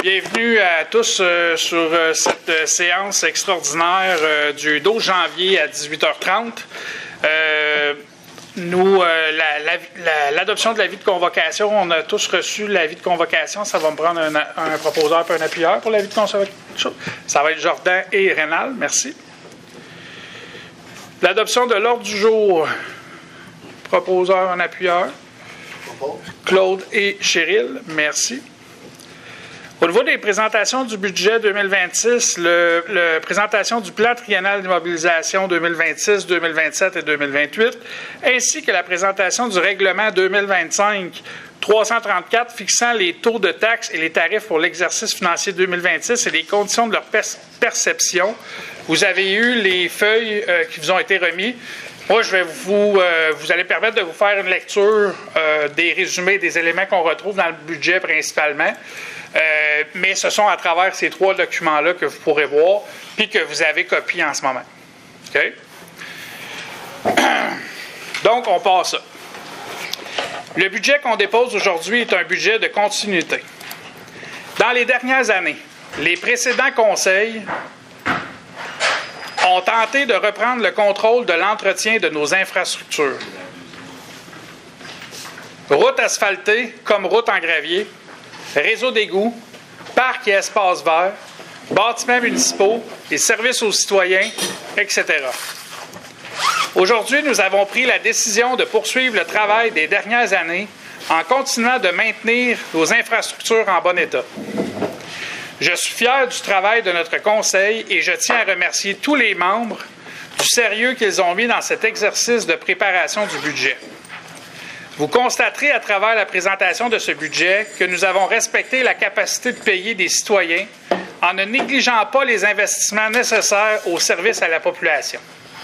Bienvenue à tous sur cette séance extraordinaire du 12 janvier à 18h30. L'adoption de l'avis de convocation, on a tous reçu l'avis de convocation. Ça va me prendre un proposeur et un appuyeur pour l'avis de convocation. Ça va être Jordan et Rénal. Merci. L'adoption de l'ordre du jour. Proposeur, un appuyeur. Claude et Cheryl. Merci. Au niveau des présentations du budget 2026, la présentation du plan triennal d'immobilisation 2026, 2027 et 2028, ainsi que la présentation du règlement 2025-334 fixant les taux de taxes et les tarifs pour l'exercice financier 2026 et les conditions de leur perception. Vous avez eu les feuilles qui vous ont été remises. Moi, je vais vous allez permettre de vous faire une lecture des résumés des éléments qu'on retrouve dans le budget principalement. Mais ce sont à travers ces trois documents-là que vous pourrez voir, puis que vous avez copié en ce moment. OK? Donc, on passe ça. Le budget qu'on dépose aujourd'hui est un budget de continuité. Dans les dernières années, les précédents conseils ont tenté de reprendre le contrôle de l'entretien de nos infrastructures. Routes asphaltées comme routes en gravier, réseau d'égouts, parcs et espaces verts, bâtiments municipaux et services aux citoyens, etc. Aujourd'hui, nous avons pris la décision de poursuivre le travail des dernières années en continuant de maintenir nos infrastructures en bon état. Je suis fier du travail de notre Conseil et je tiens à remercier tous les membres du sérieux qu'ils ont mis dans cet exercice de préparation du budget. Vous constaterez à travers la présentation de ce budget que nous avons respecté la capacité de payer des citoyens en ne négligeant pas les investissements nécessaires au service à la population.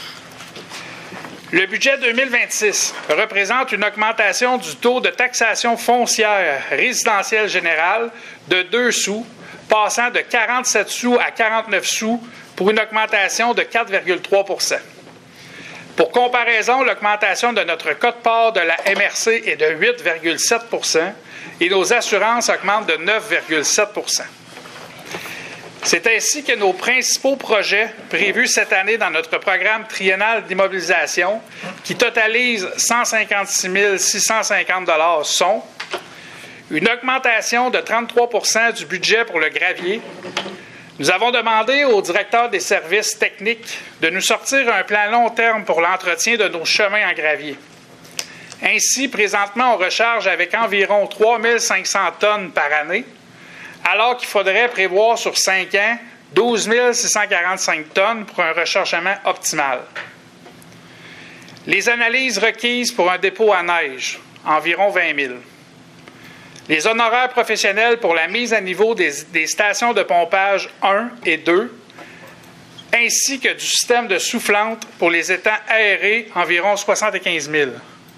Le budget 2026 représente une augmentation du taux de taxation foncière résidentielle générale de 2 sous, passant de 47 sous à 49 sous pour une augmentation de 4,3 %. Pour comparaison, l'augmentation de notre quote-part de la MRC est de 8,7 % et nos assurances augmentent de 9,7 %. C'est ainsi que nos principaux projets prévus cette année dans notre programme triennal d'immobilisation, qui totalise 156 650 $ sont une augmentation de 33 % du budget pour le gravier. Nous avons demandé au directeur des services techniques de nous sortir un plan long terme pour l'entretien de nos chemins en gravier. Ainsi, présentement, on recharge avec environ 3 500 tonnes par année, alors qu'il faudrait prévoir sur 5 ans 12 645 tonnes pour un rechargement optimal. Les analyses requises pour un dépôt à neige, environ 20 000. Les honoraires professionnels pour la mise à niveau des stations de pompage 1 et 2, ainsi que du système de soufflante pour les étangs aérés, environ 75 000.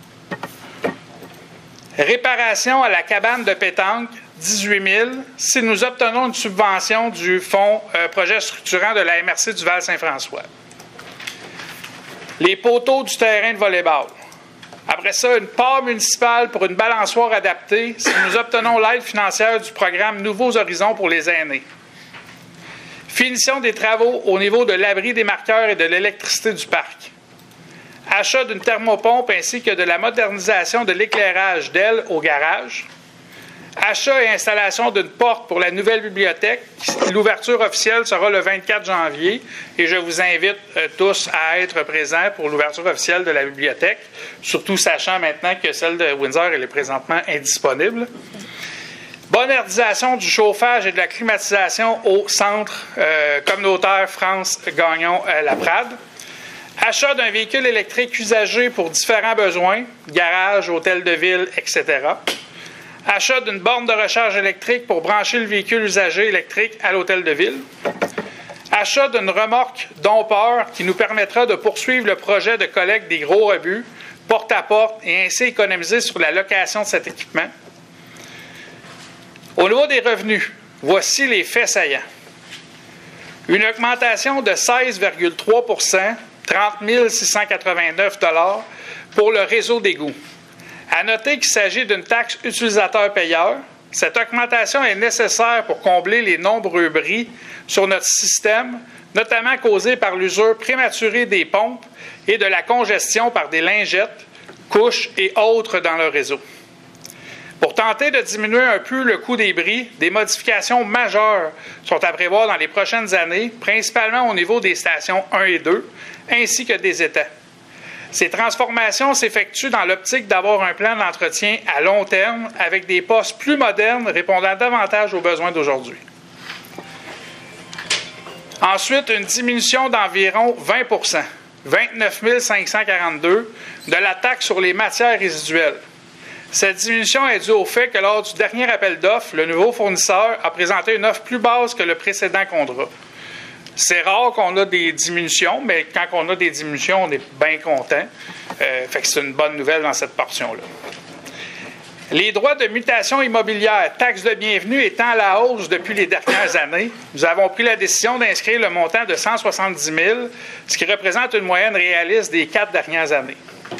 Réparation à la cabane de pétanque, 18 000, si nous obtenons une subvention du fonds projet structurant de la MRC du Val-Saint-François. Les poteaux du terrain de volley-ball. Après ça, une part municipale pour une balançoire adaptée si nous obtenons l'aide financière du programme Nouveaux Horizons pour les aînés. Finition des travaux au niveau de l'abri des marqueurs et de l'électricité du parc. Achat d'une thermopompe ainsi que de la modernisation de l'éclairage d'ailes au garage. Achat et installation d'une porte pour la nouvelle bibliothèque. L'ouverture officielle sera le 24 janvier et je vous invite tous à être présents pour l'ouverture officielle de la bibliothèque, surtout sachant maintenant que celle de Windsor elle est présentement indisponible. Modernisation du chauffage et de la climatisation au centre communautaire France-Gagnon-Laprade. Achat d'un véhicule électrique usagé pour différents besoins, garage, hôtel de ville, etc. Achat d'une borne de recharge électrique pour brancher le véhicule usagé électrique à l'hôtel de ville. Achat d'une remorque dompeur qui nous permettra de poursuivre le projet de collecte des gros rebuts porte à porte et ainsi économiser sur la location de cet équipement. Au niveau des revenus, voici les faits saillants. Une augmentation de 16,3 %, 30 689 $ pour le réseau d'égouts. À noter qu'il s'agit d'une taxe utilisateur-payeur Cette augmentation est nécessaire pour combler les nombreux bris sur notre système, notamment causés par l'usure prématurée des pompes et de la congestion par des lingettes, couches et autres dans le réseau. Pour tenter de diminuer un peu le coût des bris, des modifications majeures sont à prévoir dans les prochaines années, principalement au niveau des stations 1 et 2, ainsi que des étangs. Ces transformations s'effectuent dans l'optique d'avoir un plan d'entretien à long terme avec des postes plus modernes répondant davantage aux besoins d'aujourd'hui. Ensuite, une diminution d'environ 20 29 542 de la taxe sur les matières résiduelles. Cette diminution est due au fait que lors du dernier appel d'offres, le nouveau fournisseur a présenté une offre plus basse que le précédent contrat. C'est rare qu'on a des diminutions, mais quand on a des diminutions, on est bien content. Fait que c'est une bonne nouvelle dans cette portion-là. Les droits de mutation immobilière, taxes de bienvenue étant à la hausse depuis les dernières années, nous avons pris la décision d'inscrire le montant de 170 000, ce qui représente une moyenne réaliste des 4 dernières années.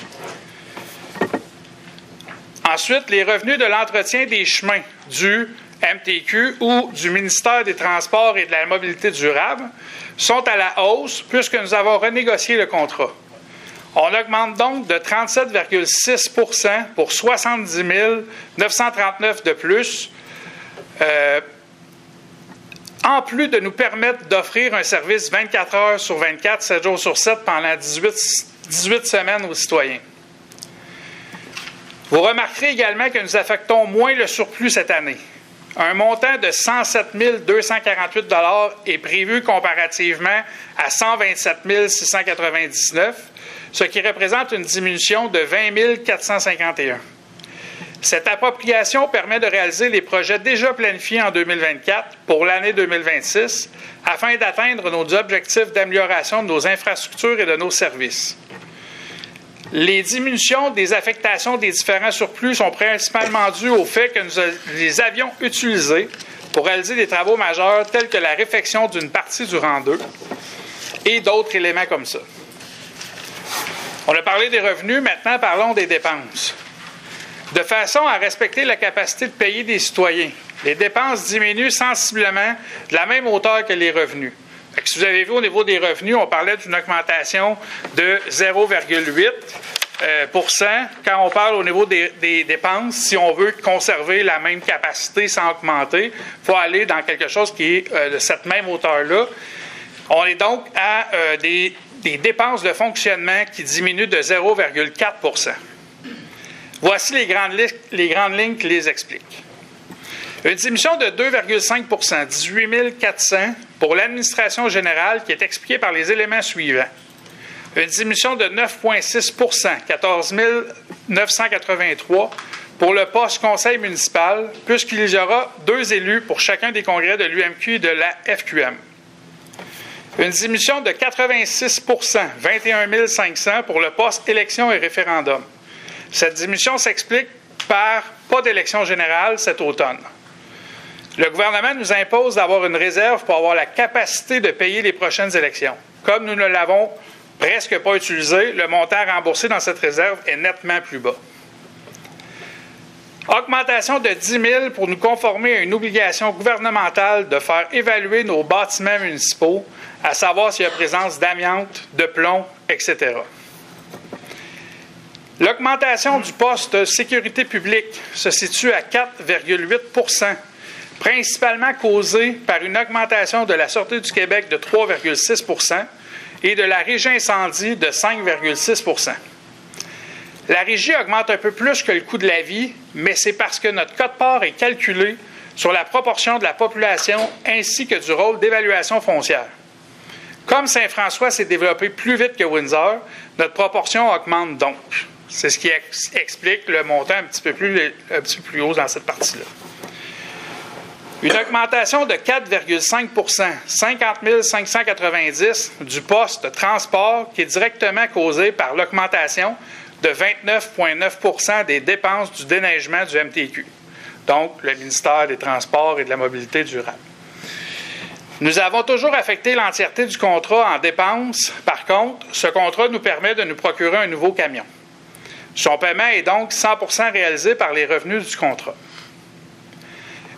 Ensuite, les revenus de l'entretien des chemins du MTQ ou du ministère des Transports et de la Mobilité durable sont à la hausse puisque nous avons renégocié le contrat. On augmente donc de 37,6 % pour 70 939 de plus, en plus de nous permettre d'offrir un service 24 heures sur 24, 7 jours sur 7 pendant 18 semaines aux citoyens. Vous remarquerez également que nous affectons moins le surplus cette année. Un montant de 107 248 $ est prévu comparativement à 127 699, ce qui représente une diminution de 20 451. Cette appropriation permet de réaliser les projets déjà planifiés en 2024 pour l'année 2026 afin d'atteindre nos objectifs d'amélioration de nos infrastructures et de nos services. Les diminutions des affectations des différents surplus sont principalement dues au fait que nous les avions utilisés pour réaliser des travaux majeurs tels que la réfection d'une partie du rang 2 et d'autres éléments comme ça. On a parlé des revenus, maintenant parlons des dépenses. De façon à respecter la capacité de payer des citoyens, les dépenses diminuent sensiblement de la même hauteur que les revenus. Si vous avez vu au niveau des revenus, on parlait d'une augmentation de 0,8 quand on parle au niveau des dépenses, si on veut conserver la même capacité sans augmenter, il faut aller dans quelque chose qui est de cette même hauteur-là. On est donc à des dépenses de fonctionnement qui diminuent de 0,4 %. Voici les grandes lignes qui les expliquent. Une diminution de 2,5 %, 18 400 pour l'administration générale qui est expliquée par les éléments suivants. Une diminution de 9,6 %, 14 983 pour le poste conseil municipal, puisqu'il y aura 2 élus pour chacun des congrès de l'UMQ et de la FQM. Une diminution de 86 %, 21 500 pour le poste élection et référendum. Cette diminution s'explique par pas d'élection générale cet automne. Le gouvernement nous impose d'avoir une réserve pour avoir la capacité de payer les prochaines élections. Comme nous ne l'avons presque pas utilisé, le montant remboursé dans cette réserve est nettement plus bas. Augmentation de 10 000 pour nous conformer à une obligation gouvernementale de faire évaluer nos bâtiments municipaux, à savoir s'il y a présence d'amiante, de plomb, etc. L'augmentation du poste de sécurité publique se situe à 4,8 %, principalement causée par une augmentation de la Sûreté du Québec de 3,6 % et de la Régie incendie de 5,6 %. La Régie augmente un peu plus que le coût de la vie, mais c'est parce que notre quote-part est calculé sur la proportion de la population ainsi que du rôle d'évaluation foncière. Comme Saint-François s'est développé plus vite que Windsor, notre proportion augmente donc. C'est ce qui explique le montant un petit peu plus haut dans cette partie-là. Une augmentation de 4,5 %, 50 590 du poste de transport qui est directement causé par l'augmentation de 29,9 % des dépenses du déneigement du MTQ, donc le ministère des Transports et de la Mobilité durable. Nous avons toujours affecté l'entièreté du contrat en dépenses. Par contre, ce contrat nous permet de nous procurer un nouveau camion. Son paiement est donc 100 % réalisé par les revenus du contrat.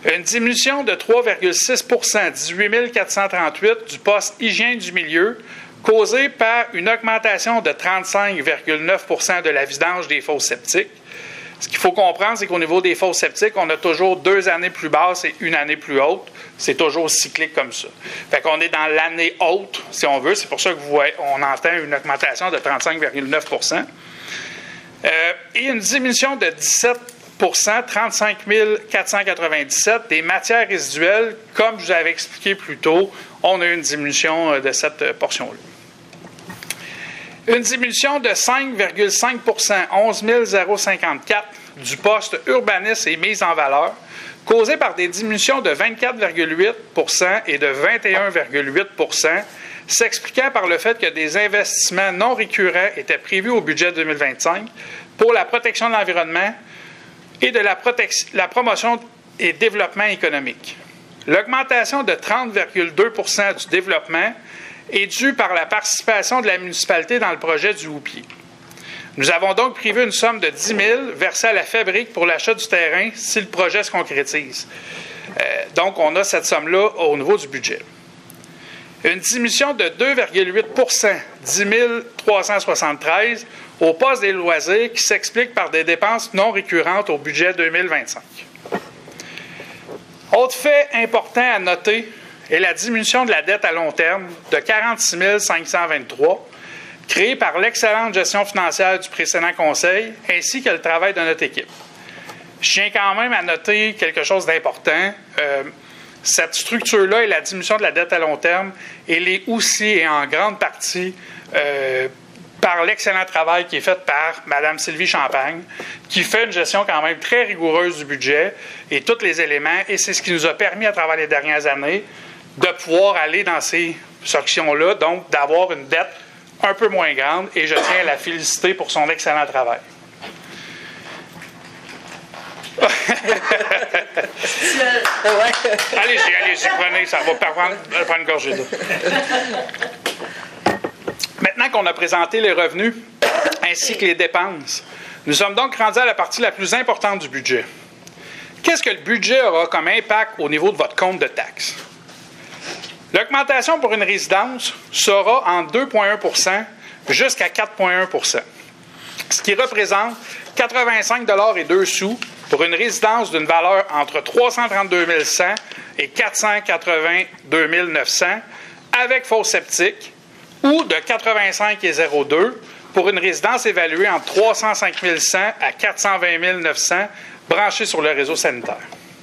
Une diminution de 3,6 18 438 du poste hygiène du milieu, causée par une augmentation de 35,9 de la vidange des fosses septiques. Ce qu'il faut comprendre, c'est qu'au niveau des fosses septiques, on a toujours 2 années plus basses et 1 année plus haute. C'est toujours cyclique comme ça. Fait qu'on est dans l'année haute, si on veut. C'est pour ça que vous voyez, on entend une augmentation de 35,9 et une diminution de 17 35 497 des matières résiduelles. Comme je vous avais expliqué plus tôt, on a eu une diminution de cette portion-là. Une diminution de 5,5 11 054 du poste urbanisme et mise en valeur, causée par des diminutions de 24,8 et de 21,8 s'expliquant par le fait que des investissements non récurrents étaient prévus au budget 2025 pour la protection de l'environnement et de la promotion et développement économique. L'augmentation de 30,2 du développement est due par la participation de la municipalité dans le projet du Houppier. Nous avons donc prévu une somme de 10 000 versée à la fabrique pour l'achat du terrain si le projet se concrétise. Donc, on a cette somme-là au niveau du budget. Une diminution de 2,8 10 373 au poste des loisirs qui s'explique par des dépenses non récurrentes au budget 2025. Autre fait important à noter est la diminution de la dette à long terme de 46 523, créée par l'excellente gestion financière du précédent conseil, ainsi que le travail de notre équipe. Je tiens quand même à noter quelque chose d'important. Cette structure-là et la diminution de la dette à long terme, elle est aussi et en grande partie par l'excellent travail qui est fait par Mme Sylvie Champagne, qui fait une gestion quand même très rigoureuse du budget et tous les éléments, et c'est ce qui nous a permis à travers les dernières années de pouvoir aller dans ces sections-là, donc d'avoir une dette un peu moins grande, et je tiens à la féliciter pour son excellent travail. Allez-y, prenez, ça va prendre une gorgée d'eau. Maintenant qu'on a présenté les revenus ainsi que les dépenses, nous sommes donc rendus à la partie la plus importante du budget. Qu'est-ce que le budget aura comme impact au niveau de votre compte de taxes? L'augmentation pour une résidence sera en 2,1 jusqu'à 4,1 ce qui représente 85,02 $ pour une résidence d'une valeur entre 332 100 et 482 900 avec fosse septique, ou de 85,02 pour une résidence évaluée entre 305 100 à 420 900 branchée sur le réseau sanitaire.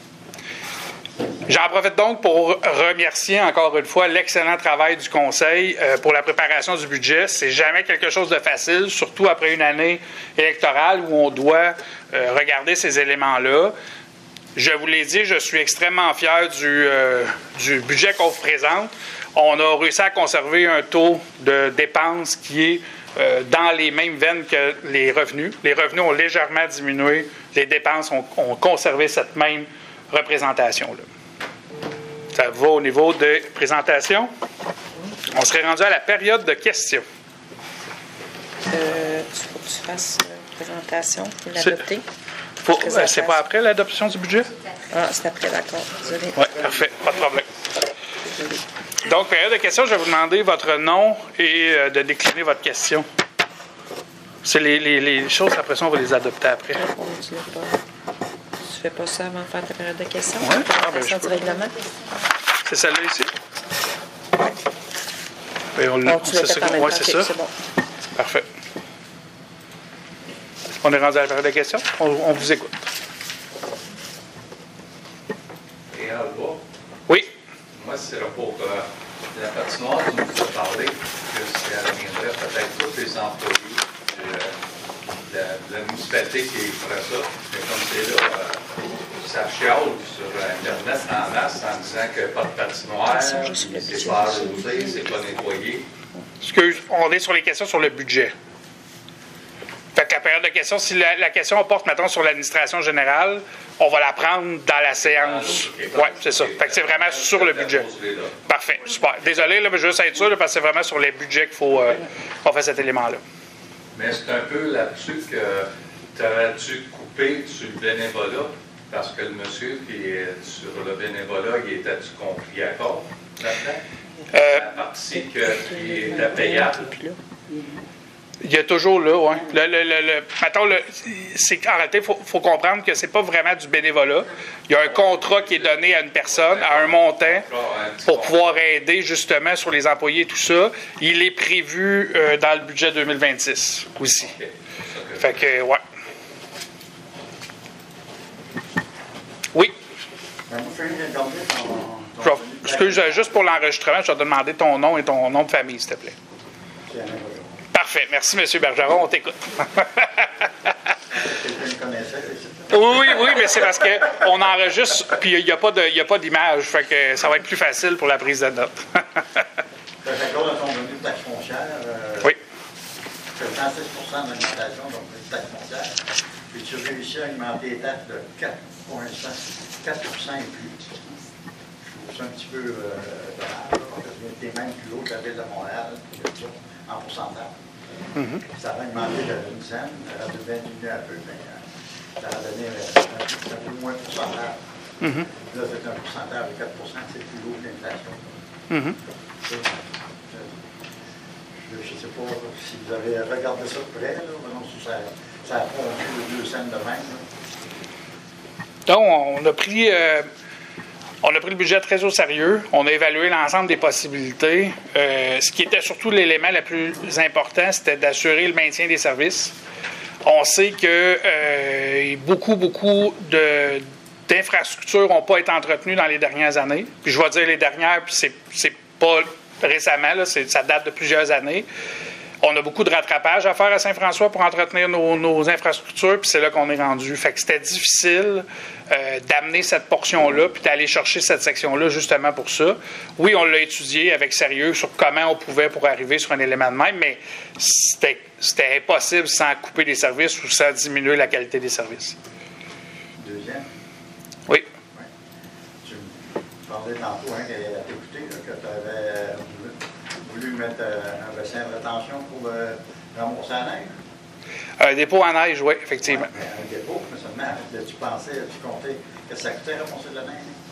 J'en profite donc pour remercier encore une fois l'excellent travail du Conseil pour la préparation du budget. C'est jamais quelque chose de facile, surtout après une année électorale où on doit regarder ces éléments-là. Je vous l'ai dit, je suis extrêmement fier du budget qu'on vous présente. On a réussi à conserver un taux de dépenses qui est dans les mêmes veines que les revenus. Les revenus ont légèrement diminué, les dépenses ont conservé cette même représentation-là. Ça va au niveau des présentations. On serait rendu à la période de questions. Il faut que tu fasses une présentation pour l'adopter. C'est pas après l'adoption du budget? Ah, c'est après, d'accord. Désolé. Oui, parfait. Pas de problème. Désolé. Donc, période de questions, je vais vous demander votre nom et de décliner votre question. C'est les choses, après ça, on va les adopter après. Tu fais pas ça avant de faire ta période de questions? Oui. Du règlement? C'est celle-là ici? C'est ça. C'est bon. Parfait. On est rendu à la période de questions? On vous écoute. Et Alba? Oui. Moi, c'est pour la patinoire, tu nous as parlé que ça reviendrait peut-être tous les employés de la municipalité qui ferait ça. Mais comme c'est là, ça chiale sur Internet en masse en disant que pas de patinoire, c'est pas arrosé, c'est pas nettoyé. Excuse, on est sur les questions sur le budget. Fait que la période de questions, si la question porte maintenant sur l'administration générale, on va la prendre dans la séance. Oui, c'est ça. Fait que c'est vraiment sur le budget. Parfait, super. Désolé, là, mais je veux juste être sûr, là, parce que c'est vraiment sur les budgets qu'il faut qu'on fasse cet élément-là. Mais c'est un peu là-dessus que tu aurais dû couper sur le bénévolat Parce que le monsieur qui est sur le bénévolat, il était-tu compris à cause là-dedans? La partie qui était payable. Il y a toujours là, oui. Mettons, en réalité, il faut comprendre que c'est pas vraiment du bénévolat. Il y a un contrat qui est donné à une personne, à un montant, pour pouvoir aider justement sur les employés et tout ça. Il est prévu dans le budget 2026 aussi. Okay. Fait que, ouais. Oui. Excuse, juste pour l'enregistrement, je vais te demander ton nom et ton nom de famille, s'il te plaît. Parfait. Merci, M. Bergeron. On t'écoute. Oui, mais c'est parce qu'on enregistre, puis il n'y a pas d'image. Fait que ça va être plus facile pour la prise de notes. Dans ton revenu de taxe foncière, oui. tu as 106 d'augmentation de revenu de taxe foncière, puis tu réussis à augmenter les taxes de 4 et plus. Je trouve ça un petit peu dommage, parce que tu es même plus haut que la ville de Montréal, en pourcentage. Ça va augmenter de 1 cent, ça va diminuer un peu, mais ça va donner un peu moins de pourcentage. Là, c'est un pourcentage de 4 c'est plus haut que l'inflation. Je ne sais pas si vous avez regardé ça de près, là, mais non, ça a fondu de 2 cents de même. Donc, on a pris le budget très au sérieux. On a évalué l'ensemble des possibilités. Ce qui était surtout l'élément le plus important, c'était d'assurer le maintien des services. On sait que beaucoup d'infrastructures n'ont pas été entretenues dans les dernières années. Puis je vais dire les dernières, puis c'est pas récemment, là, ça date de plusieurs années. On a beaucoup de rattrapage à faire à Saint-François pour entretenir nos infrastructures, puis c'est là qu'on est rendu. Fait que c'était difficile d'amener cette portion-là, puis d'aller chercher cette section-là justement pour ça. Oui, on l'a étudié avec sérieux sur comment on pouvait pour arriver sur un élément de même, mais c'était impossible sans couper des services ou sans diminuer la qualité des services. Deuxième. Oui. Tu parlais tantôt, qu'à t'écouter, que tu avais voulu mettre un bassin de rétention pour ramasser la neige. Un dépôt en neige, oui, effectivement. Ouais, un dépôt, mais seulement, as-tu pensé, as-tu compté que ça coûtait ramasser de la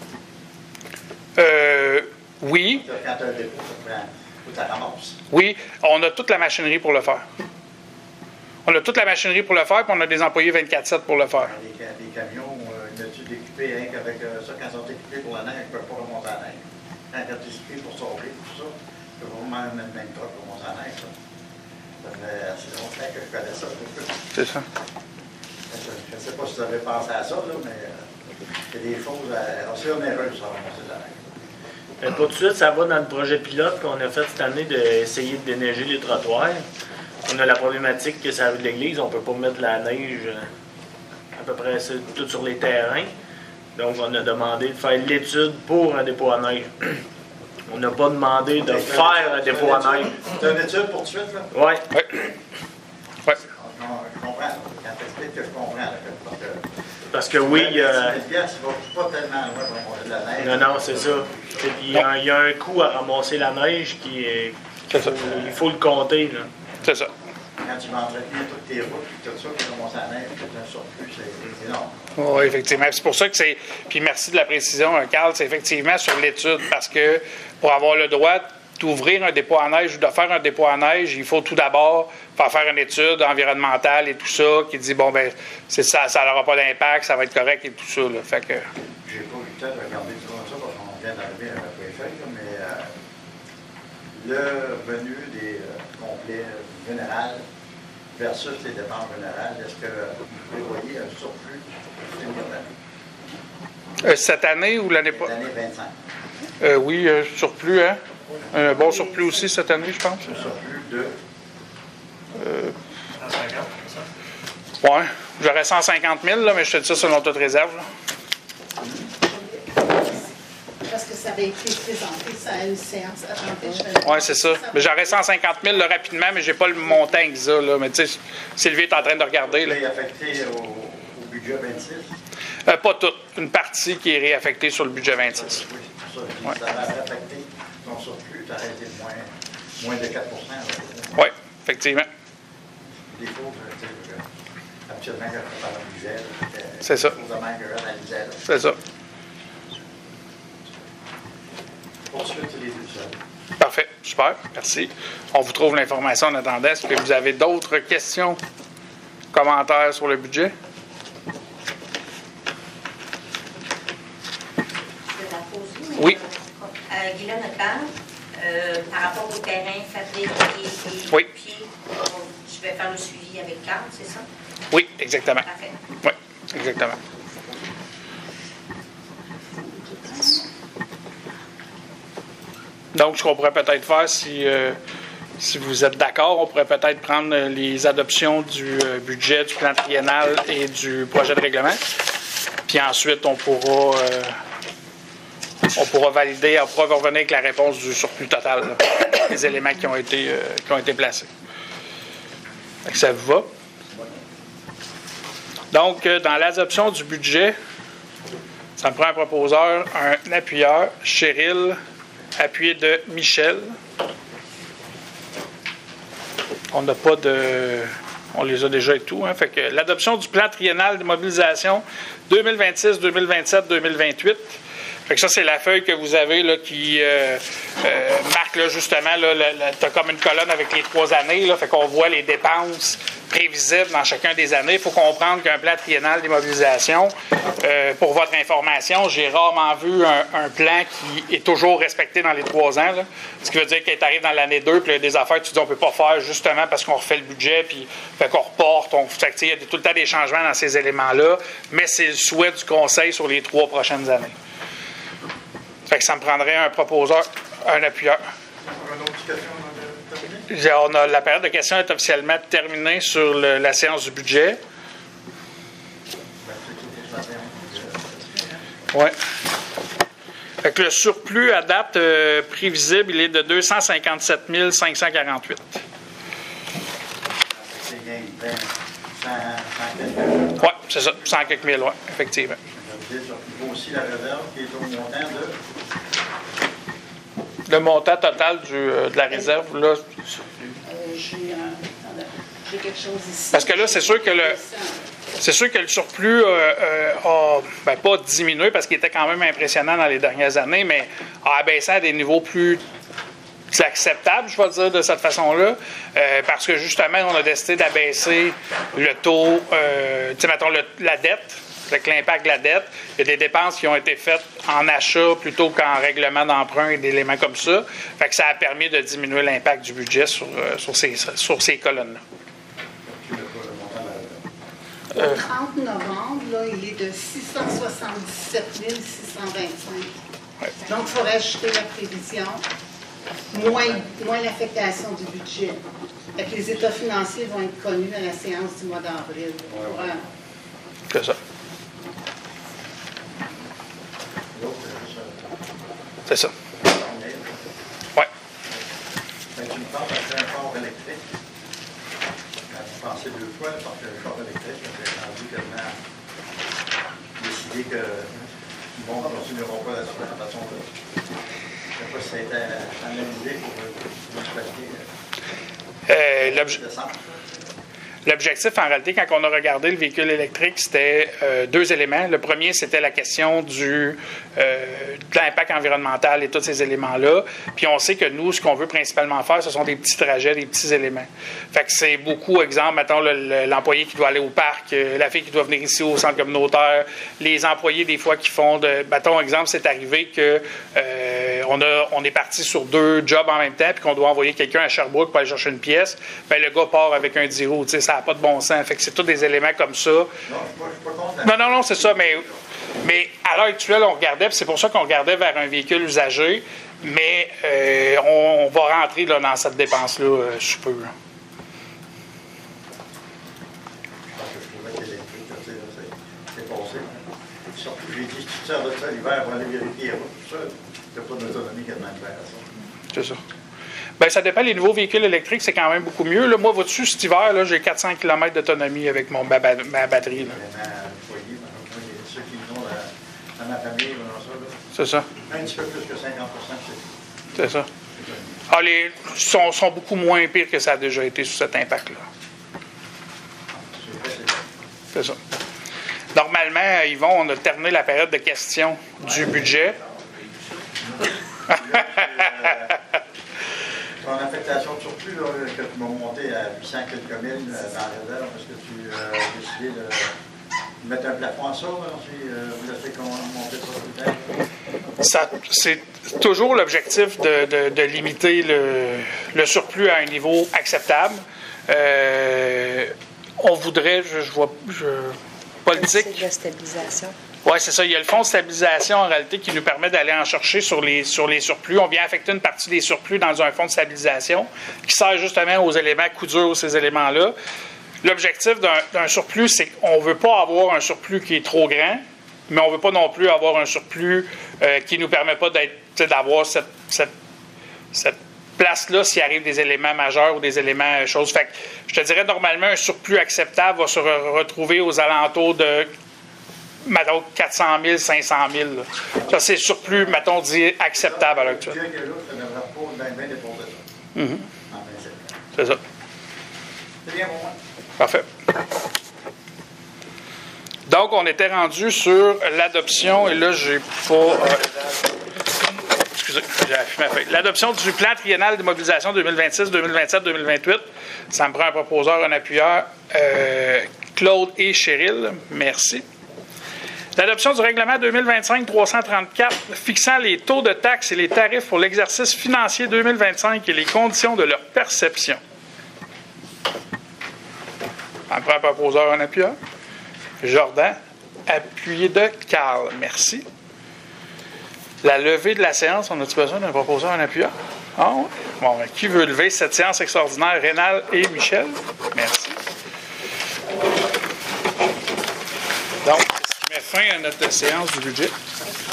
neige? Oui. Quand tu as un dépôt, faut que tu ramasses. Oui, on a toute la machinerie pour le faire. On a toute la machinerie pour le faire, puis on a des employés 24/7 pour le faire. Les camions, as-tu équipés hein, avec ça, quand ils sont équipés pour la neige, ils ne peuvent pas remonter la neige. Quand tu es équipé pour sauver, tout ça, tu peux vraiment mettre le même truc pour remonter la neige. Ça fait assez longtemps que je connais ça. C'est ça. Je ne sais pas si vous avez pensé à ça, là, mais c'est des choses assez onéreuses à remonter de la neige. Pas tout de suite, ça va dans le projet pilote qu'on a fait cette année d'essayer de déneiger les trottoirs. On a la problématique que ça rue de l'église, on ne peut pas mettre la neige à peu près tout sur les terrains. Donc, on a demandé de faire l'étude pour un dépôt à neige. On n'a pas demandé de faire un dépôt à neige. C'est une étude pour tout de suite, là? Oui. Oui. Oui. Je comprends. Quand tu expliques que je comprends, là, parce que oui, il y a... ça va pas tellement loin pour remonter de la neige. Non, c'est ça. Il y a un coût à ramasser la neige qui est... Il faut le compter, là. C'est ça. Quand tu vas entretenir toutes tes routes, tout ça, qui remonte à la neige, c'est un surplus, c'est énorme. Oui, effectivement. C'est pour ça que c'est... Puis merci de la précision, Carl, c'est effectivement sur l'étude, parce que pour avoir le droit d'ouvrir un dépôt à neige ou de faire un dépôt à neige, il faut tout d'abord faire une étude environnementale et tout ça, qui dit, bon, ben c'est ça n'aura pas d'impact, ça va être correct et tout ça, là. Fait que... J'ai pas eu le temps de regarder tout ça, parce qu'on vient d'arriver à la préfet, mais le revenu des complets général versus les dépenses générales, est-ce que vous prévoyez un surplus cette année ou l'année pas? L'année 25. Oui, surplus, hein? Un bon surplus aussi cette année, je pense. Un surplus de... 150, c'est Oui, j'aurais 150 000, là, mais je te dis ça selon toute réserve. Là. Parce que ça avait été présenté, ça a une séance. Oui, c'est ça. Mais j'aurais 150 000 là, rapidement, mais j'ai pas le montant exact. Là. Mais tu sais, Sylvie est en train de regarder. Là. C'est affecté au budget 26? Pas toute. Une partie qui est réaffectée sur le budget 26. Oui, c'est pour ça. Ça va affecter ton surplus, tu as été moins de 4 Oui, effectivement. Des fois, Actuellement, quand je parle de budget, C'est ça. C'est ça. Poursuite, les deux seuls. Parfait. Super. Merci. On vous trouve l'information en attendant. Est-ce que vous avez d'autres questions, commentaires sur le budget? Je vais la poser. Oui. Guylaine Leclerc, par rapport au terrain fabrique et Oui. pieds, je vais faire le suivi avec Carl, c'est ça? Oui, exactement. Parfait. Oui, exactement. Donc, ce qu'on pourrait peut-être faire, si vous êtes d'accord, on pourrait peut-être prendre les adoptions du budget, du plan triennal et du projet de règlement. Puis ensuite, on pourra valider, on pourra revenir avec la réponse du surplus total, là, les éléments qui ont été placés. Fait que ça vous va? Donc, dans l'adoption du budget, ça me prend un proposeur, un appuyeur, Cheryl, appuyé de Michel. On n'a pas de... On les a déjà et tout. Hein, fait que l'adoption du plan triennal de mobilisation 2026, 2027, 2028. Fait que ça, c'est la feuille que vous avez là, qui marque là, justement, tu as comme une colonne avec les 3 années. Là, fait qu'on voit les dépenses prévisibles dans chacun des années. Il faut comprendre qu'un plan triennal d'immobilisation, pour votre information, j'ai rarement vu un plan qui est toujours respecté dans les 3 ans. Là. Ce qui veut dire qu'il arrive dans l'année 2, puis il y a des affaires que tu dis on ne peut pas faire justement parce qu'on refait le budget, puis fait qu'on reporte. Il y a tout le temps des changements dans ces éléments-là, mais c'est le souhait du Conseil sur les 3 prochaines années. Fait que ça me prendrait un proposeur, un appuyeur. La période de questions est officiellement terminée sur la séance du budget. Oui. Fait que le surplus à date prévisible, il est de 257 548. Oui, c'est ça, 100 quelques mille, oui, effectivement. Il y a aussi la réserve qui est au montant de... Le montant total de la réserve, là. J'ai quelque chose ici. Parce que là, c'est sûr que le surplus a pas diminué parce qu'il était quand même impressionnant dans les dernières années, mais a abaissé à des niveaux plus acceptables, je vais dire de cette façon-là, parce que justement, on a décidé d'abaisser le taux, tu sais, mettons, la dette. Avec l'impact de la dette, il y a des dépenses qui ont été faites en achat plutôt qu'en règlement d'emprunt et d'éléments comme ça. Fait que ça a permis de diminuer l'impact du budget sur ces colonnes-là. Le 30 novembre, là, il est de 677 625. Ouais. Donc, il faudrait ajouter la prévision, moins l'affectation du budget. Fait que les états financiers vont être connus à la séance du mois d'avril. C'est ça. C'est ça. Oui. Tu me parles d'un corps électrique. J'ai pensé 2 fois parce que le corps électrique, j'ai rendu tellement décidé que bon, ne continueront pas de la façon-là. Je ne sais pas si ça a été analysé pour municipalité. L'objectif, en réalité, quand on a regardé le véhicule électrique, c'était 2 éléments. Le premier, c'était la question de l'impact environnemental et tous ces éléments-là. Puis on sait que nous, ce qu'on veut principalement faire, ce sont des petits trajets, des petits éléments. Fait que c'est beaucoup, exemple, mettons, l'employé qui doit aller au parc, la fille qui doit venir ici au centre communautaire, les employés, des fois, qui font mettons, exemple, c'est arrivé que on est parti sur 2 jobs en même temps, puis qu'on doit envoyer quelqu'un à Sherbrooke pour aller chercher une pièce. Bien, le gars part avec un 10 roues, tu sais, ça n'a pas de bon sens. Fait que c'est tous des éléments comme ça. Non, je ne suis pas contre. Non, c'est ça, mais à l'heure actuelle, on regardait, puis c'est pour ça qu'on regardait vers un véhicule usagé, mais on va rentrer là, dans cette dépense-là, je peux. Je trouvais que l'électrique, c'est passé. Surtout, j'ai dit, si tu sors de ça l'hiver, on va aller vérifier. Tout ça, tu n'as pas d'autonomie quasiment l'hiver. C'est ça. Bien, ça dépend. Les nouveaux véhicules électriques, c'est quand même beaucoup mieux. Là, moi, vois-tu, cet hiver, là, j'ai 400 km d'autonomie avec ma batterie. Là. Ceux qui ont dans ma famille, c'est ça. Un petit peu plus que 50%. C'est ça. Les sont beaucoup moins pires que ça a déjà été sous cet impact-là. C'est ça. Normalement, Yvon, on a terminé la période de questions du budget. Ton affectation de surplus, là, que tu m'as monté à 800 quelques mille dans la réserve, est-ce que tu as décidé de mettre un plafond à ça, si vous laissez monter ça tout le temps? C'est toujours l'objectif de limiter le surplus à un niveau acceptable. On voudrait, je vois politique. C'est de la stabilisation. Oui, c'est ça. Il y a le fonds de stabilisation, en réalité, qui nous permet d'aller en chercher sur les surplus. On vient affecter une partie des surplus dans un fonds de stabilisation qui sert justement aux éléments coup dur, ces éléments-là. L'objectif d'un surplus, c'est qu'on ne veut pas avoir un surplus qui est trop grand, mais on ne veut pas non plus avoir un surplus qui ne nous permet pas d'avoir cette place-là s'il arrive des éléments majeurs ou des éléments choses. Fait que je te dirais, normalement, un surplus acceptable va se retrouver aux alentours de, mettons, 400 000, 500 000. Là. Ça, c'est surplus, mettons, dit acceptable à l'heure actuelle. C'est ça. C'est bien pour moi. Parfait. Donc, on était rendu sur l'adoption, et là, j'ai pas... excusez, j'ai affiché ma feuille. L'adoption du plan triennal de mobilisation 2026, 2027, 2028. Ça me prend un proposeur, un appuyeur, Claude et Cheryl. Merci. L'adoption du règlement 2025-334 fixant les taux de taxes et les tarifs pour l'exercice financier 2025 et les conditions de leur perception. Ça me prend un proposeur, un appuyeur. Jordan, appuyé de Carl. Merci. La levée de la séance, on a-tu besoin d'un proposeur, un appuyeur? Ah oui. Bon, ben, qui veut lever cette séance extraordinaire? Rénal et Michel. Merci. Donc, ce qui met fin à notre séance du budget.